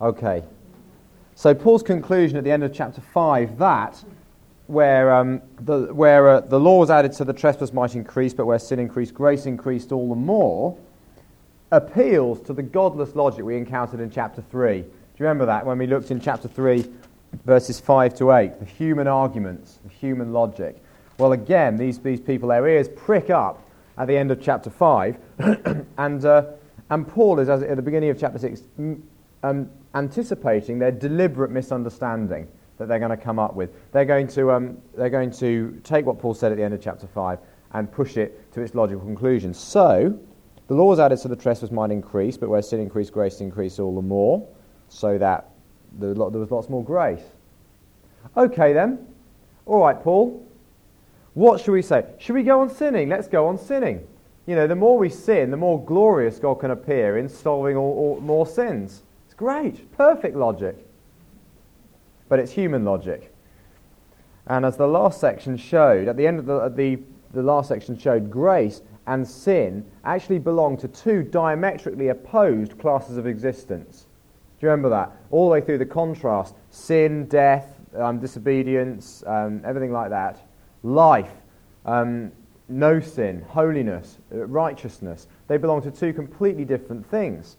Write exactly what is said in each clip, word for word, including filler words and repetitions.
Okay. So Paul's conclusion at the end of chapter five, that where um, the where uh, the law was added so the trespass might increase, but where sin increased, grace increased all the more, appeals to the godless logic we encountered in chapter three. Do you remember that when we looked in chapter three, verses five to eight, the human arguments, the human logic? Well, again, these these people, their ears prick up at the end of chapter five, and uh, and Paul is, as at the beginning of chapter six, um, anticipating their deliberate misunderstanding that they're going to come up with. They're going to um, they're going to take what Paul said at the end of chapter five and push it to its logical conclusion. So, the law was added so the trespass might increase, but where sin increased, grace increased all the more, so that there was lots more grace. Okay then, all right, Paul. What should we say? Should we go on sinning? Let's go on sinning. You know, the more we sin, the more glorious God can appear in solving all, all more sins. It's great, perfect logic. But it's human logic. And as the last section showed, at the end of the, the, the last section showed, grace and sin actually belong to two diametrically opposed classes of existence. Do you remember that? All the way through the contrast, sin, death, um, disobedience, um, everything like that. Life, um, no sin, holiness, uh, righteousness. They belong to two completely different things.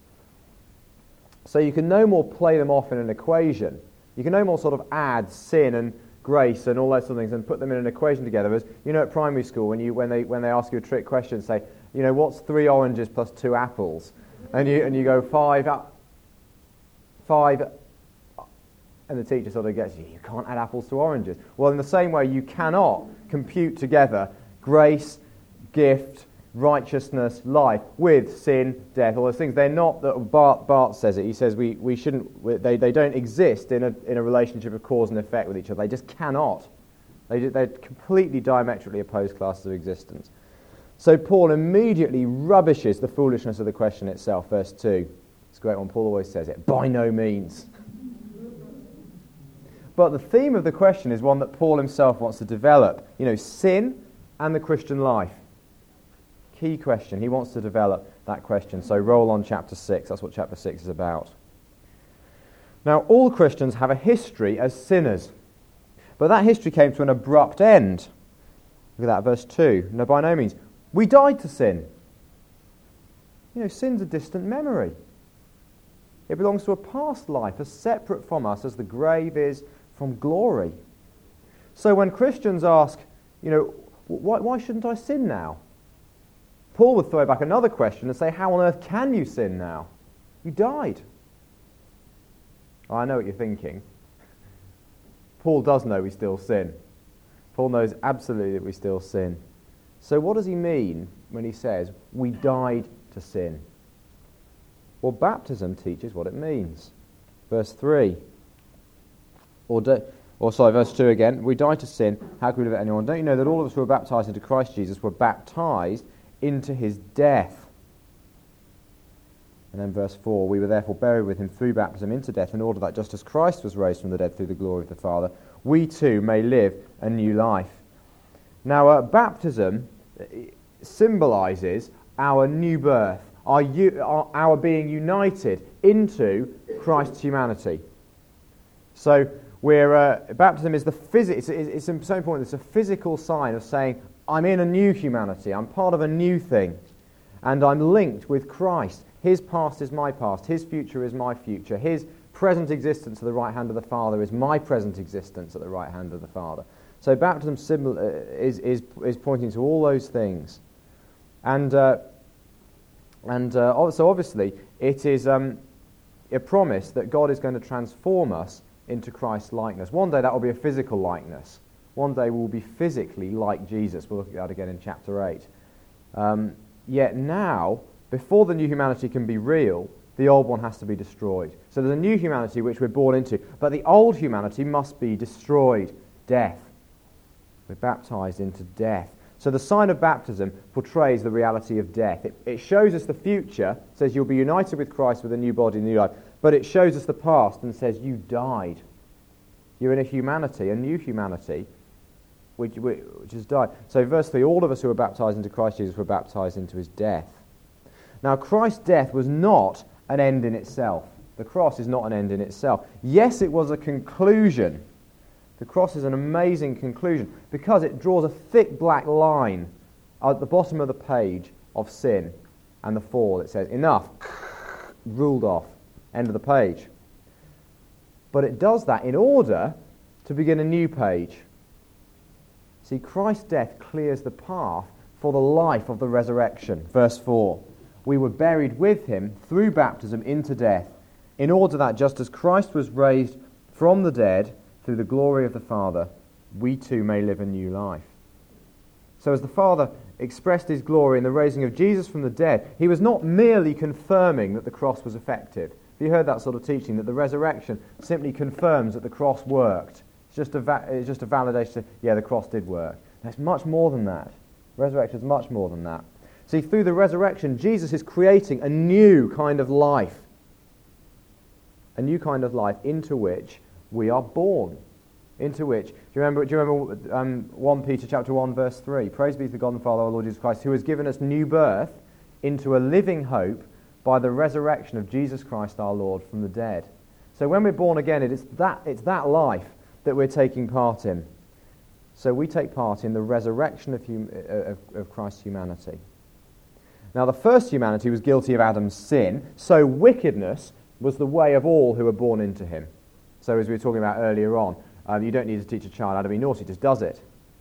So you can no more play them off in an equation. You can no more sort of add sin and grace and all those sort of things and put them in an equation together. As you know, at primary school, when you when they when they ask you a trick question, say, you know, what's three oranges plus two apples, and you and you go five up, five, and the teacher sort of gets you. You can't add apples to oranges. Well, in the same way, you cannot compute together grace, gift, righteousness, life with sin, death, all those things. They're not, that Bart, Bart says it, he says we, we shouldn't, they, they don't exist in a in a relationship of cause and effect with each other. They just cannot. They, they're completely diametrically opposed classes of existence. So Paul immediately rubbishes the foolishness of the question itself, verse two. It's a great one, Paul always says it, by no means. But the theme of the question is one that Paul himself wants to develop. You know, sin and the Christian life. Key question. He wants to develop that question. So roll on chapter six. That's what chapter six is about. Now, all Christians have a history as sinners. But that history came to an abrupt end. Look at that, verse two. No, by no means. We died to sin. You know, sin's a distant memory. It belongs to a past life, as separate from us as the grave is from glory. So when Christians ask, you know, why, why shouldn't I sin now? Paul would throw back another question and say, how on earth can you sin now? You died. Oh, I know what you're thinking. Paul does know we still sin. Paul knows absolutely that we still sin. So what does he mean when he says, we died to sin? Well, baptism teaches what it means. Verse three. Or, do, or sorry, verse two again. We died to sin. How can we live it anyone? Don't you know that all of us who were baptized into Christ Jesus were baptized into his death? And then verse four. We were therefore buried with him through baptism into death, in order that just as Christ was raised from the dead through the glory of the Father, we too may live a new life. Now, uh, baptism symbolizes our new birth. Our, our, our being united into Christ's humanity. So we're, uh, baptism is the phys- it's, it's, it's so important. It's a physical sign of saying, I'm in a new humanity. I'm part of a new thing. And I'm linked with Christ. His past is my past. His future is my future. His present existence at the right hand of the Father is my present existence at the right hand of the Father. So baptism symbol, uh, is, is, is pointing to all those things. And... Uh, And uh, so obviously it is um, a promise that God is going to transform us into Christ's likeness. One day that will be a physical likeness. One day we'll be physically like Jesus. We'll look at that again in chapter eight. Um, yet now, before the new humanity can be real, the old one has to be destroyed. So there's a new humanity which we're born into, but the old humanity must be destroyed. Death. We're baptized into death. So the sign of baptism portrays the reality of death. It, it shows us the future, says you'll be united with Christ with a new body, new life. But it shows us the past and says you died. You're in a humanity, a new humanity, which, which has died. So verse three, all of us who were baptized into Christ Jesus were baptized into his death. Now Christ's death was not an end in itself. The cross is not an end in itself. Yes, it was a conclusion. The cross is an amazing conclusion because it draws a thick black line at the bottom of the page of sin and the fall. It says, enough, ruled off, end of the page. But it does that in order to begin a new page. See, Christ's death clears the path for the life of the resurrection. Verse four, we were buried with him through baptism into death, in order that just as Christ was raised from the dead through the glory of the Father, we too may live a new life. So as the Father expressed his glory in the raising of Jesus from the dead, he was not merely confirming that the cross was effective. Have you heard that sort of teaching, that the resurrection simply confirms that the cross worked? It's just a, va- it's just a validation, yeah, the cross did work. There's much more than that. Resurrection is much more than that. See, through the resurrection, Jesus is creating a new kind of life. A new kind of life into which we are born. Into which, do you remember, do you remember um, First Peter chapter one, verse three? Praise be to the God and Father of our Lord Jesus Christ, who has given us new birth into a living hope by the resurrection of Jesus Christ our Lord from the dead. So when we're born again, it is that, it's that life that we're taking part in. So we take part in the resurrection of, hum, of, of Christ's humanity. Now the first humanity was guilty of Adam's sin, so wickedness was the way of all who were born into him. So as we were talking about earlier on, um, you don't need to teach a child how to be naughty, just does it.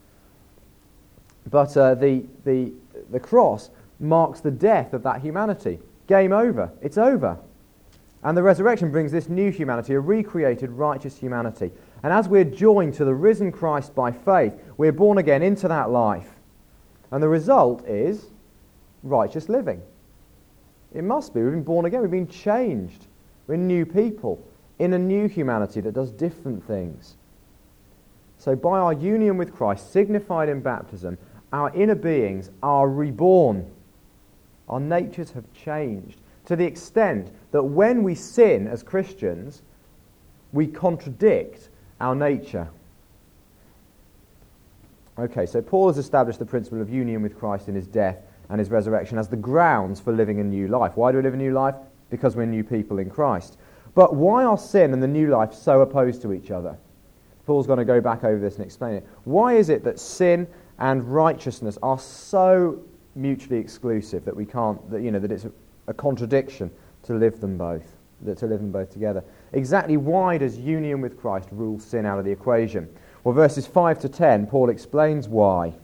But uh, the, the, the cross marks the death of that humanity. Game over. It's over. And the resurrection brings this new humanity, a recreated righteous humanity. And as we're joined to the risen Christ by faith, we're born again into that life. And the result is righteous living. It must be. We've been born again. We've been changed. We're new people in a new humanity that does different things. So by our union with Christ, signified in baptism, our inner beings are reborn. Our natures have changed to the extent that when we sin as Christians, we contradict our nature. Okay, so Paul has established the principle of union with Christ in his death and his resurrection as the grounds for living a new life. Why do we live a new life? Because we're new people in Christ. But why are sin and the new life so opposed to each other? Paul's going to go back over this and explain it. Why is it that sin and righteousness are so mutually exclusive that we can't, that, you know, that it's a, a contradiction to live them both, that to live them both together? Exactly why does union with Christ rule sin out of the equation? Well, verses five to ten, Paul explains why.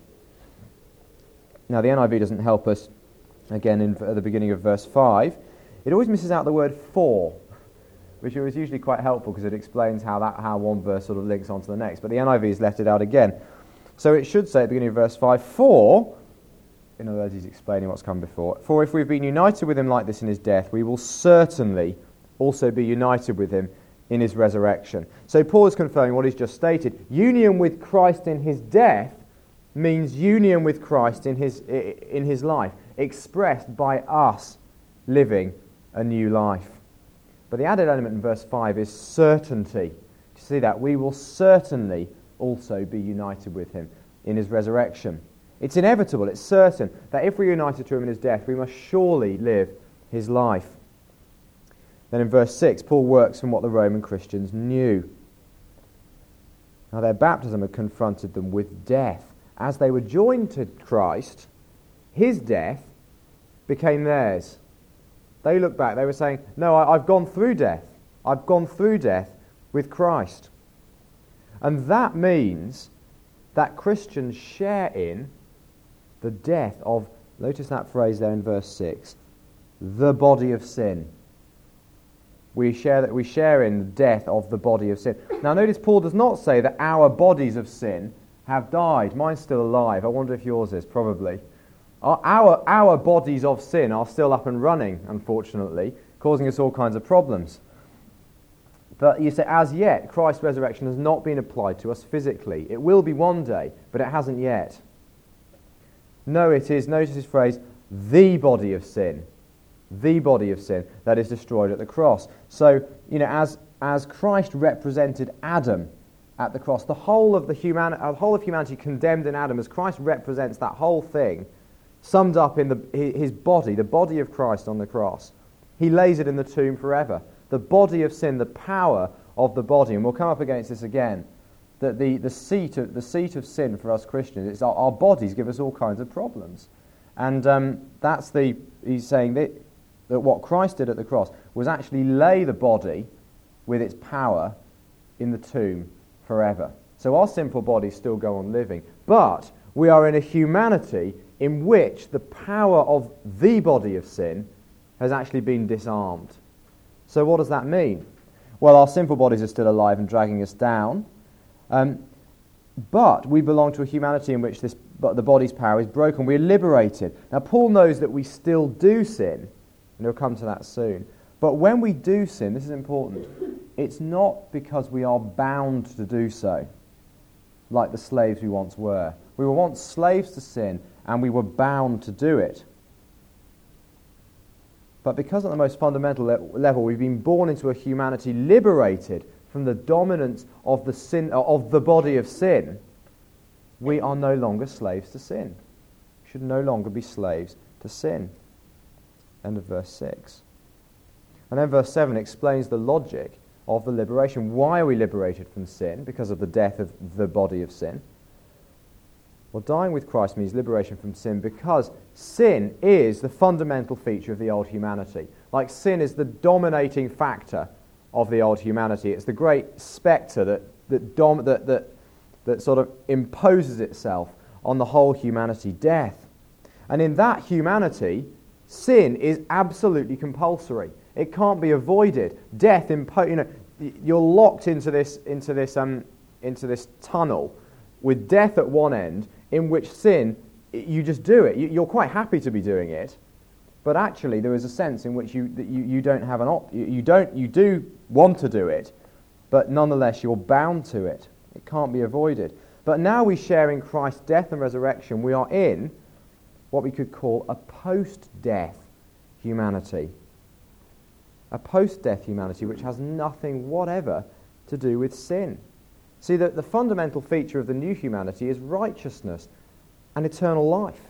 Now, the N I V doesn't help us, again, in, at the beginning of verse five. It always misses out the word for, which is usually quite helpful because it explains how that how one verse sort of links onto the next. But the N I V has left it out again. So it should say at the beginning of verse five, for, in other words, he's explaining what's come before, for if we've been united with him like this in his death, we will certainly also be united with him in his resurrection. So Paul is confirming what he's just stated. Union with Christ in his death means union with Christ in his in his life, expressed by us living a new life. But the added element in verse five is certainty. Do you see that? We will certainly also be united with him in his resurrection. It's inevitable, it's certain, that if we're united to him in his death, we must surely live his life. Then in verse six, Paul works from what the Roman Christians knew. Now their baptism had confronted them with death. As they were joined to Christ, his death became theirs. They looked back, they were saying, no, I, I've gone through death. I've gone through death with Christ. And that means that Christians share in the death of, notice that phrase there in verse six, the body of sin. We share that we share in the death of the body of sin. Now notice Paul does not say that our bodies of sin have died. Mine's still alive. I wonder if yours is, probably. Our, our, our bodies of sin are still up and running, unfortunately, causing us all kinds of problems. But you say, as yet, Christ's resurrection has not been applied to us physically. It will be one day, but it hasn't yet. No, it is, notice his phrase, the body of sin. The body of sin that is destroyed at the cross. So, you know, as, as Christ represented Adam at the cross, the whole of the human, uh, whole of humanity condemned in Adam, as Christ represents that whole thing, summed up in the, his body, the body of Christ on the cross. He lays it in the tomb forever. the body of sin, the power of the body. And we'll come up against this again, that the, the, seat, of, the seat of sin for us Christians, it's our, our bodies give us all kinds of problems. And um, that's the, he's saying that, that what Christ did at the cross was actually lay the body with its power in the tomb forever. So our sinful bodies still go on living, but we are in a humanity in which the power of the body of sin has actually been disarmed. So what does that mean? Well, our sinful bodies are still alive and dragging us down, um, but we belong to a humanity in which this, but the body's power is broken. We're liberated. Now, Paul knows that we still do sin, and he'll come to that soon. But when we do sin, this is important, it's not because we are bound to do so, like the slaves we once were. We were once slaves to sin, and we were bound to do it. But because at the most fundamental le- level we've been born into a humanity liberated from the dominance of the sin uh, of the body of sin, we are no longer slaves to sin. We should no longer be slaves to sin. End of verse six. And then verse seven explains the logic of the liberation. Why are we liberated from sin? Because of the death of the body of sin. Well, dying with Christ means liberation from sin because sin is the fundamental feature of the old humanity. Like sin is the dominating factor of the old humanity. It's the great spectre that that, dom- that, that, that sort of imposes itself on the whole humanity, death. And in that humanity, sin is absolutely compulsory. It can't be avoided. Death, impo- you know, you're locked into this into this um into this tunnel with death at one end, in which sin, you just do it. You're quite happy to be doing it, but actually there is a sense in which you that you, you don't have an op- you don't you do want to do it, but nonetheless you're bound to it. It can't be avoided. But now we share in Christ's death and resurrection. We are in what we could call a post-death humanity. A post-death humanity which has nothing whatever to do with sin. See, that the fundamental feature of the new humanity is righteousness and eternal life.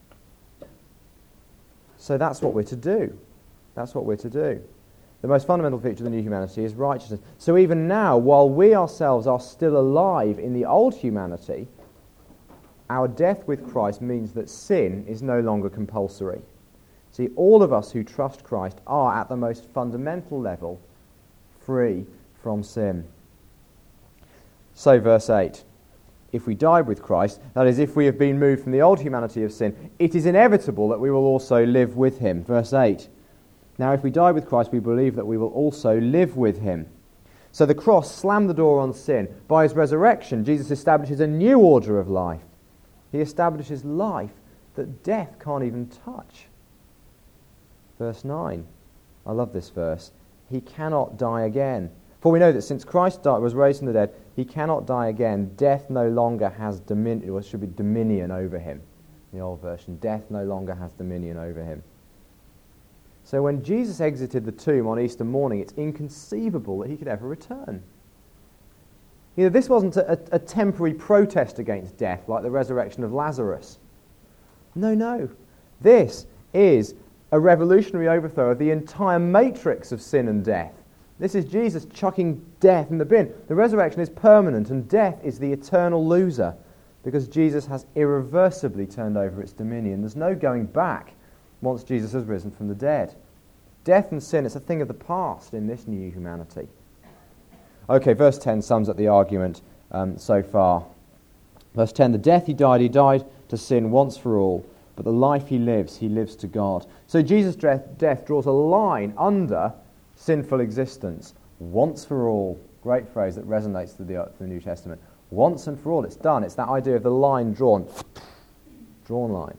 So that's what we're to do. That's what we're to do. The most fundamental feature of the new humanity is righteousness. So even now, while we ourselves are still alive in the old humanity, our death with Christ means that sin is no longer compulsory. See, all of us who trust Christ are, at the most fundamental level, free from sin. So, verse eight, if we died with Christ, that is, if we have been moved from the old humanity of sin, it is inevitable that we will also live with him. Verse eight, now if we die with Christ, we believe that we will also live with him. So the cross slammed the door on sin. By his resurrection, Jesus establishes a new order of life. He establishes life that death can't even touch. Verse nine, I love this verse. He cannot die again. For we know that since Christ died, was raised from the dead, he cannot die again. Death no longer has dominion, or should be dominion over him. In the old version, death no longer has dominion over him. So when Jesus exited the tomb on Easter morning, it's inconceivable that he could ever return. You know, this wasn't a, a temporary protest against death like the resurrection of Lazarus. No, no. This is a revolutionary overthrow of the entire matrix of sin and death. This is Jesus chucking death in the bin. The resurrection is permanent, and death is the eternal loser, because Jesus has irreversibly turned over its dominion. There's no going back once Jesus has risen from the dead. Death and sin is a thing of the past in this new humanity. Okay, verse ten sums up the argument um, so far. Verse ten, the death he died, he died to sin once for all, but the life he lives, he lives to God. So Jesus' death, death draws a line under sinful existence, once for all. Great phrase that resonates to the, to the New Testament. Once and for all, it's done. It's that idea of the line drawn. Drawn line.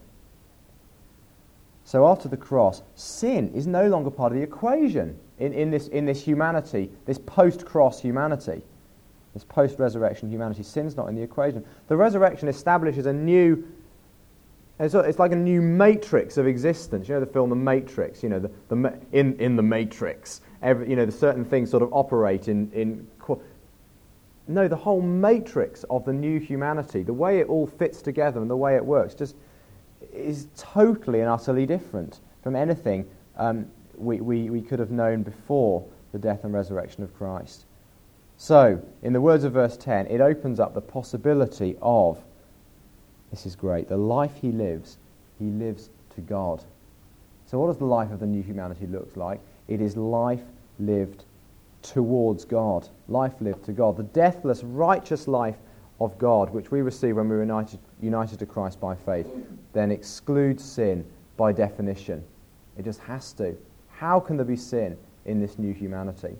So after the cross, sin is no longer part of the equation in, in, this, in this humanity, this post-cross humanity, this post-resurrection humanity. Sin's not in the equation. The resurrection establishes a new, it's, it's like a new matrix of existence. You know the film The Matrix, you know, the, the in, in The Matrix. Every, you know, the certain things sort of operate in, in... No, the whole matrix of the new humanity, the way it all fits together and the way it works, just is totally and utterly different from anything um, we, we, we could have known before the death and resurrection of Christ. So, in the words of verse ten, it opens up the possibility of, this is great, the life he lives, he lives to God. So what does the life of the new humanity look like? It is life lived towards God, life lived to God. The deathless, righteous life of God, which we receive when we are united, united to Christ by faith, then excludes sin by definition. It just has to. How can there be sin in this new humanity?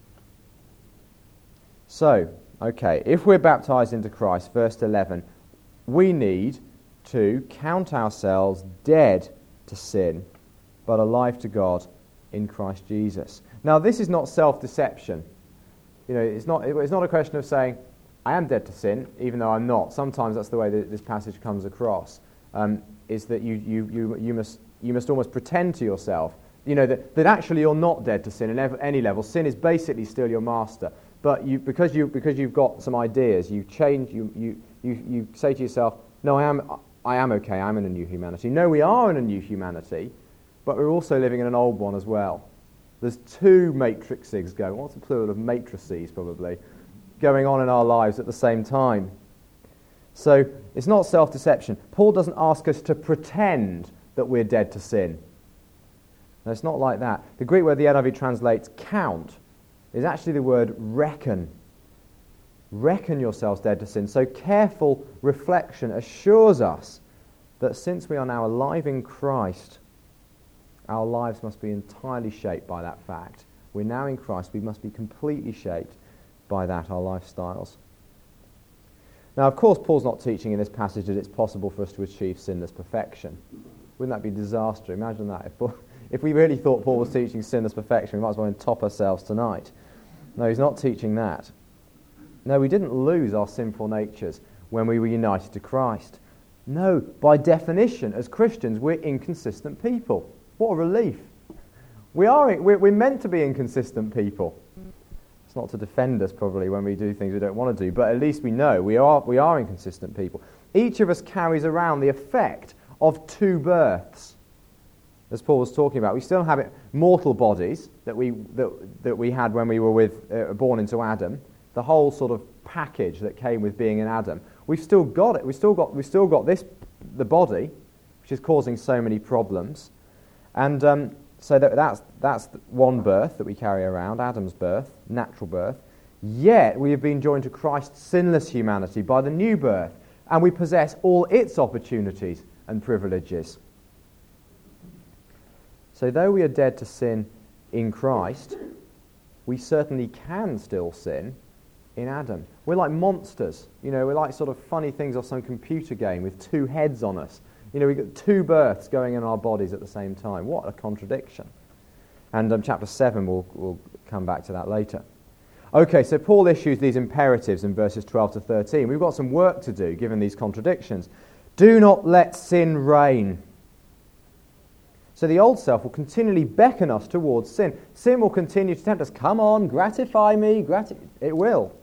So, okay, if we're baptized into Christ, verse eleven, we need to count ourselves dead to sin, but alive to God in Christ Jesus. Now, this is not self-deception. You know, it's not, it's not a question of saying, I am dead to sin, even though I'm not. Sometimes that's the way that this passage comes across, um, is that you, you, you, you, must, you must almost pretend to yourself, you know, that, that actually you're not dead to sin at any level. Sin is basically still your master. But you, because, you, because you've got some ideas, you change, you, you, you, you say to yourself, no, I am, I am okay, I'm in a new humanity. No, we are in a new humanity, but we're also living in an old one as well. There's two matrices going, what's the plural of matrices probably, going on in our lives at the same time. So it's not self-deception. Paul doesn't ask us to pretend that we're dead to sin. No, it's not like that. The Greek word the N I V translates count is actually the word reckon. Reckon yourselves dead to sin. So careful reflection assures us that since we are now alive in Christ, our lives must be entirely shaped by that fact. We're now in Christ. We must be completely shaped by that, our lifestyles. Now, of course, Paul's not teaching in this passage that it's possible for us to achieve sinless perfection. Wouldn't that be disaster? Imagine that. If, Paul, if we really thought Paul was teaching sinless perfection, we might as well top ourselves tonight. No, he's not teaching that. No, we didn't lose our sinful natures when we were united to Christ. No, by definition, as Christians, we're inconsistent people. What a relief. We are, we're, we're meant to be inconsistent people. It's not to defend us, probably, when we do things we don't want to do, but at least we know we are, we are inconsistent people. Each of us carries around the effect of two births, as Paul was talking about. We still have it, mortal bodies that we, that, that we had when we were with, uh, born into Adam, the whole sort of package that came with being in Adam. We've still got it. We've still got, we've still got this, the body, which is causing so many problems. And um, so that, that's, that's one birth that we carry around, Adam's birth, natural birth. Yet we have been joined to Christ's sinless humanity by the new birth, and we possess all its opportunities and privileges. So though we are dead to sin in Christ, we certainly can still sin in Adam. We're like monsters. You know, we're like sort of funny things off some computer game with two heads on us. You know, we've got two births going in our bodies at the same time. What a contradiction. And um, chapter seven, we'll, we'll come back to that later. Okay, so Paul issues these imperatives in verses twelve to thirteen. We've got some work to do, given these contradictions. Do not let sin reign. So the old self will continually beckon us towards sin. Sin will continue to tempt us. Come on, gratify me. Grati- it will.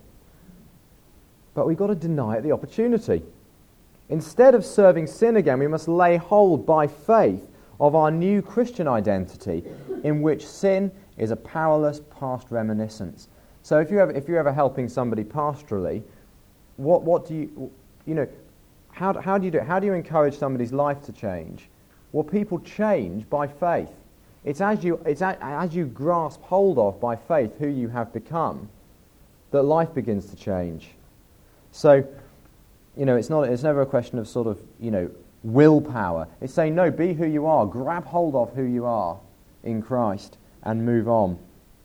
But we've got to deny it the opportunity. Instead of serving sin again, we must lay hold by faith of our new Christian identity, in which sin is a powerless past reminiscence. So if you ever, if you're ever helping somebody pastorally, what what do you you know how how do you do it? How do you encourage somebody's life to change? Well, people change by faith. It's as you it's as, as you grasp hold of by faith who you have become that life begins to change. So, you know, it's not it's never a question of sort of, you know, willpower. It's saying, no, be who you are. Grab hold of who you are in Christ and move on.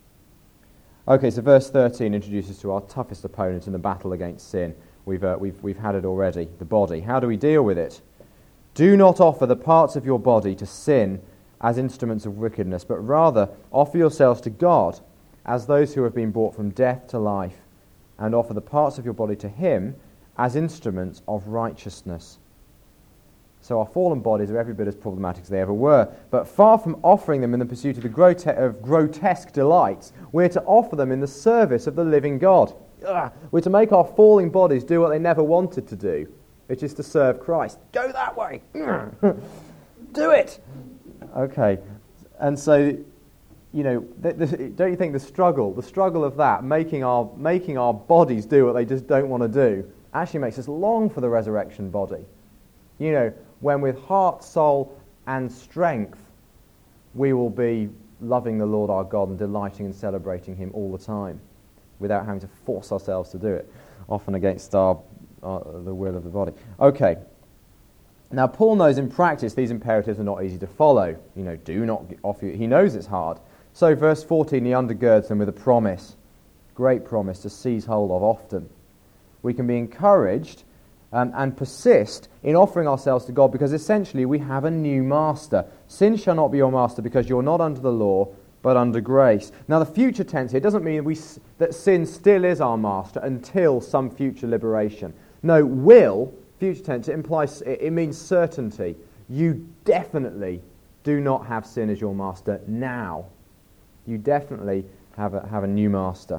Okay, so verse thirteen introduces to our toughest opponent in the battle against sin. We've, uh, we've, we've had it already, the body. How do we deal with it? Do not offer the parts of your body to sin as instruments of wickedness, but rather offer yourselves to God as those who have been brought from death to life, and offer the parts of your body to Him as instruments of righteousness. So our fallen bodies are every bit as problematic as they ever were, but far from offering them in the pursuit of the grote- of grotesque delights, we're to offer them in the service of the living God. Ugh. We're to make our falling bodies do what they never wanted to do, which is to serve Christ. Go that way! Do it! Okay, and so you know, th- th- don't you think the struggle, the struggle of that, making our making our bodies do what they just don't want to do, actually makes us long for the resurrection body. You know, when with heart, soul, and strength, we will be loving the Lord our God and delighting and celebrating Him all the time, without having to force ourselves to do it, often against our, our the will of the body. Okay. Now, Paul knows in practice these imperatives are not easy to follow. You know, do not offer. He knows it's hard. So, verse fourteen, he undergirds them with a promise, great promise to seize hold of often. We can be encouraged um, and persist in offering ourselves to God because essentially we have a new master. Sin shall not be your master because you're not under the law, but under grace. Now, the future tense here doesn't mean we, that sin still is our master until some future liberation. No, will, future tense, it implies, it means certainty. You definitely do not have sin as your master now. You definitely have a, have a new master.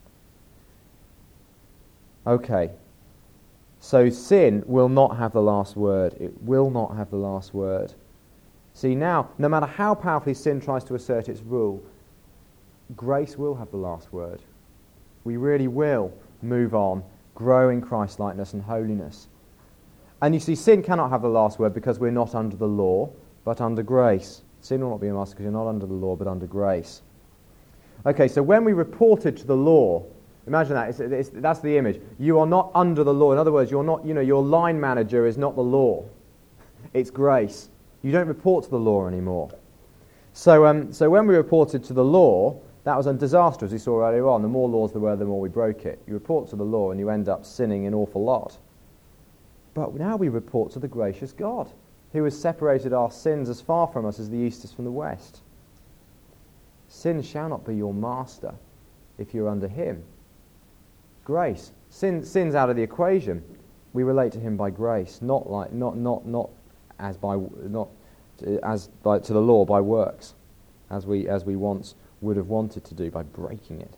Okay. So sin will not have the last word. It will not have the last word. See, now, no matter how powerfully sin tries to assert its rule, grace will have the last word. We really will move on, grow in Christ-likeness and holiness. And you see, sin cannot have the last word because we're not under the law, but under grace. Sin will not be a master because you're not under the law, but under grace. Okay, so when we reported to the law, imagine that, it's, it's, that's the image. You are not under the law. In other words, you're not, you know, your line manager is not the law. It's grace. You don't report to the law anymore. So, um, so when we reported to the law, that was a disaster, as we saw earlier on. The more laws there were, the more we broke it. You report to the law and you end up sinning an awful lot. But now we report to the gracious God, who has separated our sins as far from us as the east is from the west. Sin shall not be your master if you're under him. Grace. Sin, sin's out of the equation. We relate to him by grace, not like not not not as by not as by to the law by works, as we as we once would have wanted to do by breaking it.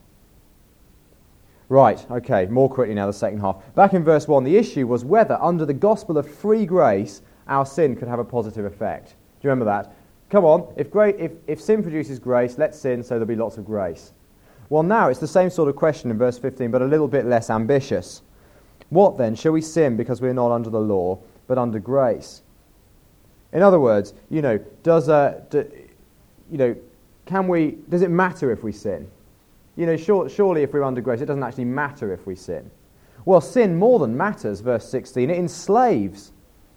Right, okay, more quickly now, the second half. Back in verse one, the issue was whether under the gospel of free grace our sin could have a positive effect. Do you remember that? Come on, if, great, if, if sin produces grace, let's sin so there'll be lots of grace. Well, now it's the same sort of question in verse fifteen, but a little bit less ambitious. What then? Shall we sin because we're not under the law, but under grace? In other words, you know, does uh, do, you know, can we? Does it matter if we sin? You know, sure, surely if we're under grace, it doesn't actually matter if we sin. Well, sin more than matters, verse sixteen. It enslaves.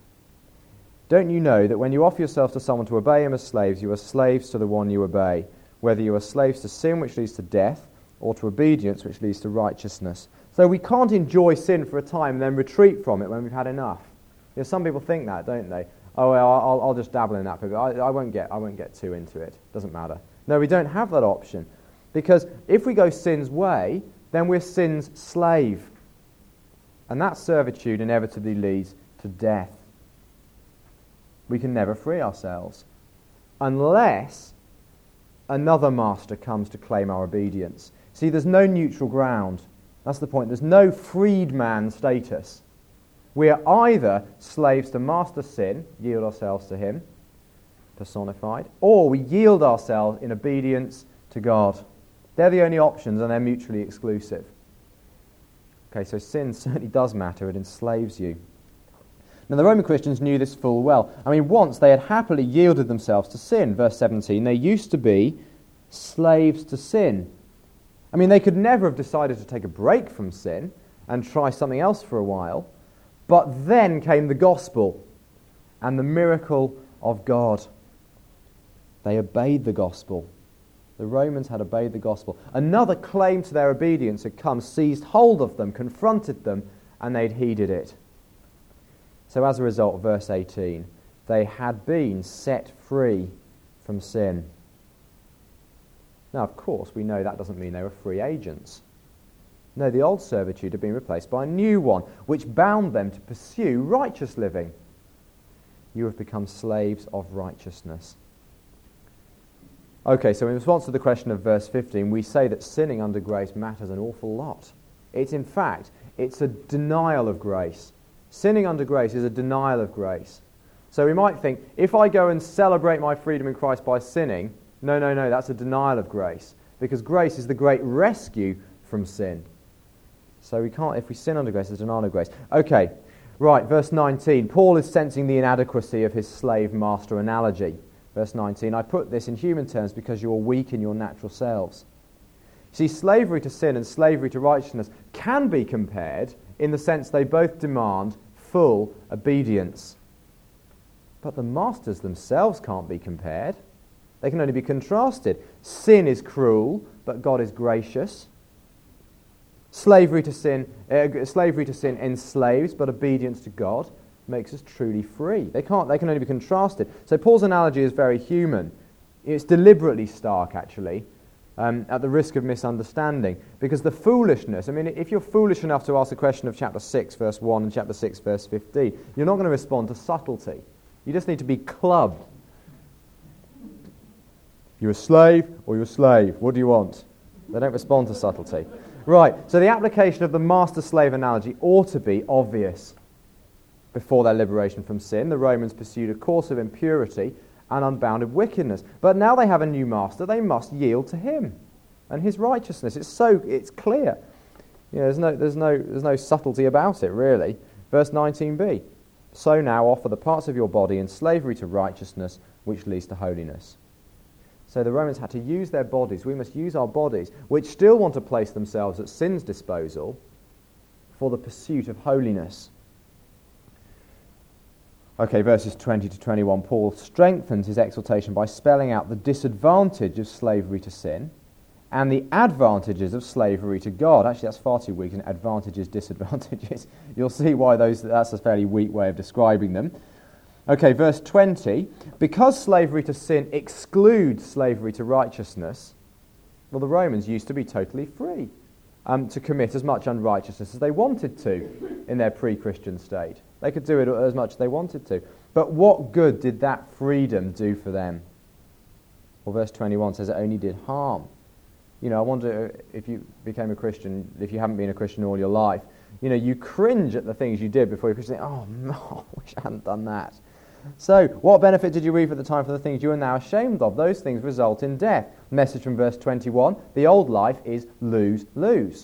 Don't you know that when you offer yourself to someone to obey him as slaves, you are slaves to the one you obey, whether you are slaves to sin, which leads to death, or to obedience, which leads to righteousness. So we can't enjoy sin for a time and then retreat from it when we've had enough. You know, some people think that, don't they? Oh, well, I'll, I'll just dabble in that, but I, I won't get, I won't get too into it. Doesn't matter. No, we don't have that option, because if we go sin's way, then we're sin's slave, and that servitude inevitably leads to death. We can never free ourselves unless another master comes to claim our obedience. See, there's no neutral ground. That's the point. There's no freedman status. We are either slaves to master sin, yield ourselves to him, personified, or we yield ourselves in obedience to God. They're the only options, and they're mutually exclusive. Okay, so sin certainly does matter. It enslaves you. Now, the Roman Christians knew this full well. I mean, once they had happily yielded themselves to sin, verse seventeen, they used to be slaves to sin. I mean, they could never have decided to take a break from sin and try something else for a while, but then came the gospel and the miracle of God. They obeyed the gospel. The Romans had obeyed the gospel. Another claim to their obedience had come, seized hold of them, confronted them, and they'd heeded it. So as a result, verse eighteen, they had been set free from sin. Now, of course, we know that doesn't mean they were free agents. No, the old servitude had been replaced by a new one, which bound them to pursue righteous living. You have become slaves of righteousness. Okay, so in response to the question of verse fifteen, we say that sinning under grace matters an awful lot. It's, in fact, it's a denial of grace. Sinning under grace is a denial of grace. So we might think, if I go and celebrate my freedom in Christ by sinning, No, no, no, that's a denial of grace. Because grace is the great rescue from sin. So we can't, if we sin under grace, it's a denial of grace. Okay, right, verse nineteen. Paul is sensing the inadequacy of his slave-master analogy. Verse nineteen, I put this in human terms because you are weak in your natural selves. See, slavery to sin and slavery to righteousness can be compared in the sense they both demand full obedience. But the masters themselves can't be compared. They can only be contrasted. Sin is cruel, but God is gracious. Slavery to sin, uh, slavery to sin enslaves, but obedience to God makes us truly free. They can't. They can only be contrasted. So Paul's analogy is very human. It's deliberately stark, actually, um, at the risk of misunderstanding, because the foolishness. I mean, if you're foolish enough to ask a question of chapter six, verse one, and chapter six, verse fifteen, you're not going to respond to subtlety. You just need to be clubbed. You're a slave or you're a slave. What do you want? They don't respond to subtlety. Right, so the application of the master-slave analogy ought to be obvious. Before their liberation from sin, the Romans pursued a course of impurity and unbounded wickedness. But now they have a new master, they must yield to him and his righteousness. It's so it's clear. You know, there's no there's no there's no subtlety about it, really. Verse nineteen b. So now offer the parts of your body in slavery to righteousness, which leads to holiness. So the Romans had to use their bodies. We must use our bodies, which still want to place themselves at sin's disposal, for the pursuit of holiness. Okay, verses twenty to twenty-one, Paul strengthens his exhortation by spelling out the disadvantage of slavery to sin and the advantages of slavery to God. Actually, that's far too weak, and advantages, disadvantages. You'll see why those that's a fairly weak way of describing them. Okay, verse twenty, because slavery to sin excludes slavery to righteousness, well, the Romans used to be totally free um, to commit as much unrighteousness as they wanted to in their pre-Christian state. They could do it as much as they wanted to. But what good did that freedom do for them? Well, verse twenty-one says it only did harm. You know, I wonder if you became a Christian, if you haven't been a Christian all your life, you know, you cringe at the things you did before you're Christian. Oh, no, I wish I hadn't done that. So, what benefit did you reap at the time for the things you are now ashamed of? Those things result in death. Message from verse twenty-one, the old life is lose, lose.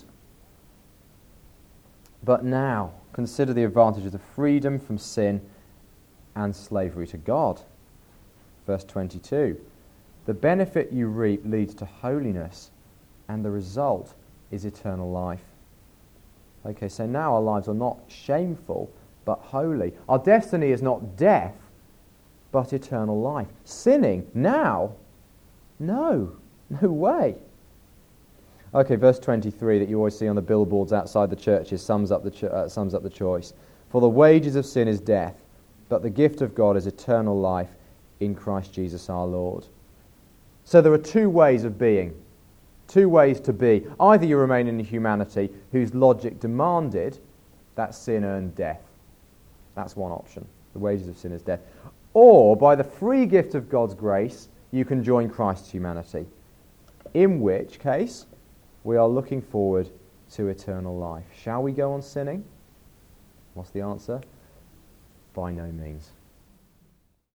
But now, consider the advantages of freedom from sin and slavery to God. Verse twenty-two, the benefit you reap leads to holiness, and the result is eternal life. Okay, so now our lives are not shameful, but holy. Our destiny is not death, but eternal life. Sinning now? No, no way. Okay, verse twenty-three that you always see on the billboards outside the churches sums up the cho- uh, sums up the choice. For the wages of sin is death, but the gift of God is eternal life in Christ Jesus our Lord. So there are two ways of being, two ways to be. Either you remain in a humanity whose logic demanded that sin earned death. That's one option. The wages of sin is death. Or, by the free gift of God's grace, you can join Christ's humanity. In which case, we are looking forward to eternal life. Shall we go on sinning? What's the answer? By no means.